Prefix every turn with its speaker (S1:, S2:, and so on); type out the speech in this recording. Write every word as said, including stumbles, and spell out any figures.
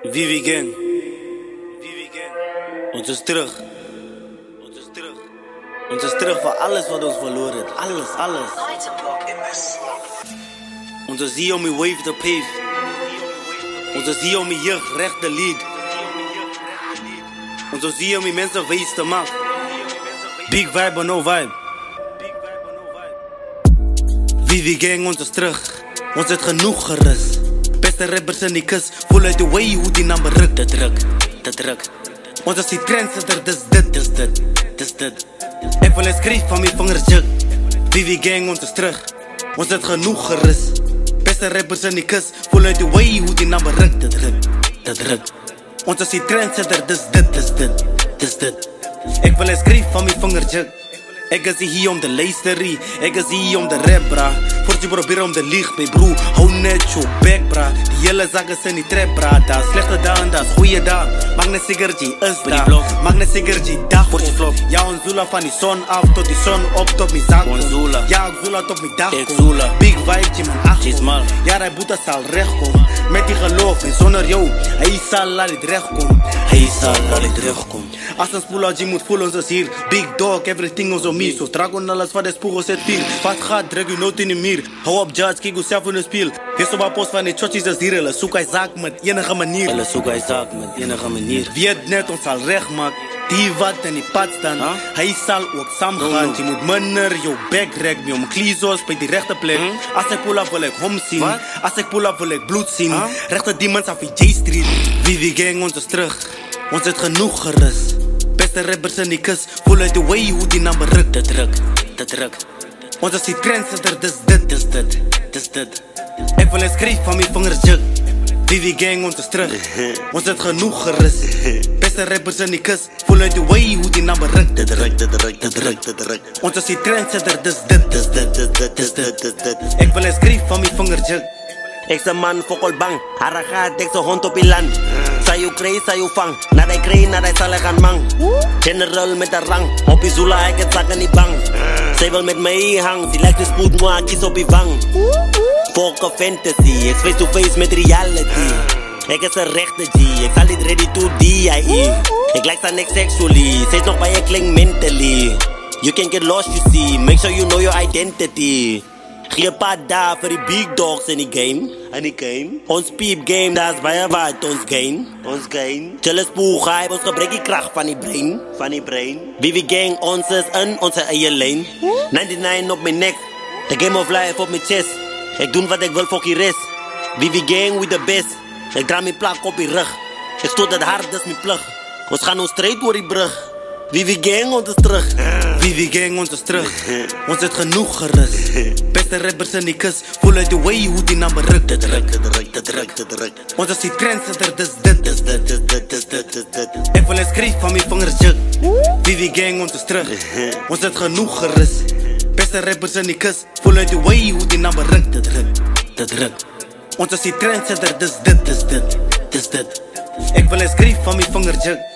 S1: Vivi Gang. Ons is terug. Ons is terug. Ons is terug voor alles wat ons verloren heeft. Alles, alles. Ons is hier om die wave te pave. Ons is hier om die jeugd recht te lead. Ons is hier om die mensen wijs te maken. Big vibe or no vibe. Vivi Gang, ons is terug. Ons het genoeg gerust. Beste rappers in die kus, voel uit de way hoe die naam beruk. Te druk, te druk. Ons is die trendsetter, dis dit, dis dit, dis dit. Ek wil eens skryf van my vingers juk. Vivi Gang, ons is terug. Ons het genoeg gerust. Beste rappers in die kus, voel uit de way hoe die naam beruk. Te druk, te druk. Ons is die trendsetter, dis dit, dis dit, dis dit. Ek wil eens skryf van my vingers juk. Ek is hier om te luisterie, ek is hier om te rap bra. Voor jy probeer om te lieg, my bro, hou net jou bek bra. Die hele zak is in die trap bra, daar slechte dae en daar is goeie dae. Maak net seker jy is daar, maak net seker jy dag voor jy vlog. Ja, ons zula van die son af tot die son op tot my zak. Ja, ek zula tot my dag kom. Big vibe jy man achterkom. Ja, die boete sal rechtkom. Met die geloof en sonder jou, hy sal laat dit rechtkom. Hy sal laat dit rechtkom. As ons spoel uit jy moet voel ons is hier. Big dog, everything ons om hier. So dragon alles wat die spoeg ons het vier. Wat gaat, druk jy nooit in die muur. Hou op judge, kyk jouself in die spiel. Wees op haar post van die chotjes is hier. Hulle soek hy zaak met enige manier. Hulle soek hy zaak met enige manier. Weet net ons sal recht maak. Die wat in die pad staan, huh? Hy sal ook saamgaan. Jy moet minder jou bek rek mee om kliesos by die rechte plek. Hmm? As ek pull up wil ek hom sien. What? As ek pull up wil ek bloed sien. Huh? Rechte demons af die J-Street. Vivi Gang, ons is terug. Ons het genoeg gerust. Beste rappers in die kus, voel uit the way hoe die naam beruk. Te druk, te druk. Ons is die trendsetter, dis dit, dis dit, dis dit. Ek wil eens skryf van my vingers juk. Vivi Gang, ons is terug. Ons het genoeg gerust. Beste rappers in die kus, voel uit the way hoe die naam beruk. Te druk, te druk, te druk, te druk. Ons is die trendsetter, dis dit, dis dit, dis dit, dis dit, dis dit. Ek wil eens skryf van my vingers juk.
S2: Ek se man fokol bang, haragat ek se hond op die land. Sa jou kry, sa jou vang, na die kry, na die sal ek gaan mang. General met die rang, op die zula ek het sak in die bang. Sy wil met my hang, sy like die spoed moe ek is op die wang. Fok a fantasy, ek face to face met reality. Ek is een rechte G, ek sal dit ready to D I E. Ek like sa next sexually, sy is nog by ek klink mentally. You can get lost you see, make sure you know your identity. Gee pad daar vir die big dogs in die game. In die game. Ons peep game, daar is baie wat ons gain. Ons gain. Chill is poeg, hype, ons gebruik die kracht van die brain. Van die brain. Vivi Gang, ons is in onze eie lane. ninety-nine op my nek. The game of life op my chest. Ek doen wat ek wil vir die rest. Vivi Gang with the best. Ek dra my plak op die rug. Ek stoot het hard, dis my plug. Ons gaan ons straight oor die brug. Vivi Gang, ons is terug.
S1: Vivi Gang, ons is terug. Ons het genoeg gerust. Beste rappers in die kus, voel uit the way hoe die naam beruk. Te druk, te druk, te druk, te druk. Ons is die trendsetter, dis dit, dis dit, dis dit, dis dit, dis dit. Ek wil eens skryf van my vingers juk. Vivi Gang, ons is terug. Ons het genoeg gerust. Beste rappers in die kus, voel uit the way hoe die naam beruk. Te druk, te druk. Ons is die trendsetter, dis dit, dis dit, dis dit. Ek wil eens skryf van my vingers juk.